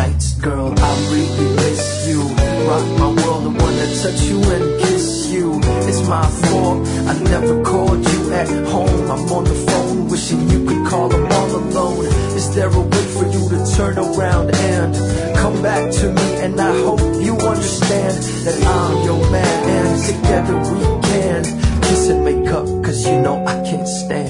nights, girl, I really miss you. Rock my world, I wanna touch you and kiss you. It's my fault, I never called you at home. I'm on the phone, wishing you could call, I'm all alone. Is there a way for you to turn around and come back to me? And I hope you understand that I'm your man, and together we can kiss and make up, cause you know I can't stand